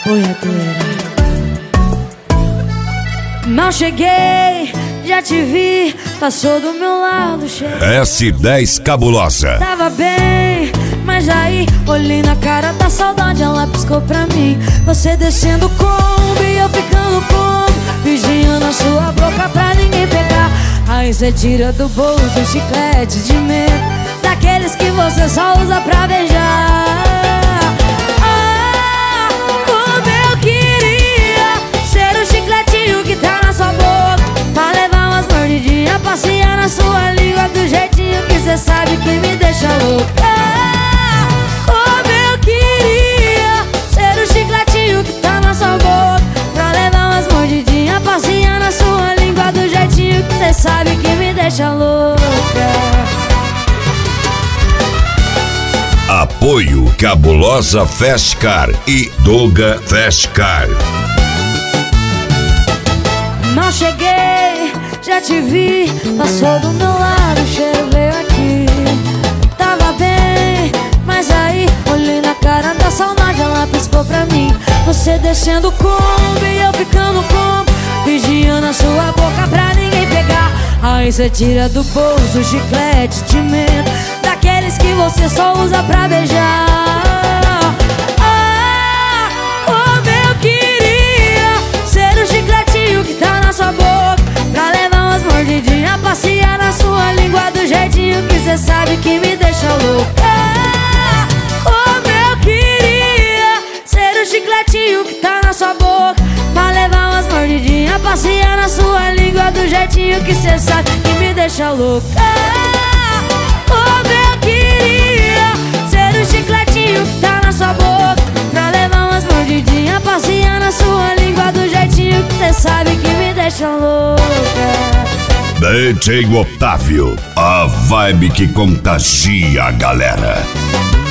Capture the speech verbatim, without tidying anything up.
boiadeira. Mal cheguei, já te vi, passou do meu lado, cheguei. S dez Cabulosa. Tava bem, mas aí olhei na cara da saudade, ela piscou pra mim. Você descendo como e eu ficando como, vigiando a sua boca pra ninguém pegar. Aí você tira do bolso um chiclete de menta, daqueles que você só usa pra beijar. Ah, como eu queria ser o chicletinho que tá na sua boca, pra levar umas mordidinhas, passear na sua língua do jeitinho que cê sabe que me deixa louca. Ah, como eu queria ser o chicletinho que tá na sua boca, pra levar umas mordidinhas, passear na sua língua do jeitinho que cê sabe que me deixa louca. Apoio Cabulosa Festcar e Doga Festcar. Não cheguei, já te vi, passou do meu lado, o cheiro veio aqui. Tava bem, mas aí olhei na cara da saudade, ela piscou pra mim. Você descendo como e eu ficando como, vigiando a sua boca pra ninguém pegar. Aí você tira do bolso o chiclete de menta, daqueles que você só usa pra beijar. Ah, como eu queria ser o chicletinho que tá na sua boca, pra levar umas mordidinhas, passear na sua língua do jeitinho que cê sabe que me deixa louca. Ah, como eu queria ser o chicletinho que tá na sua boca, pra levar umas mordidinhas, passear na sua língua do jeitinho que cê sabe que me deixa louca. Ah, como eu queria ser o chicletinho que tá na sua boca, pra levar umas mordidinhas, passear na sua língua do jeitinho que cê sabe que me deixa louca. D J Otávio, a vibe que contagia a galera.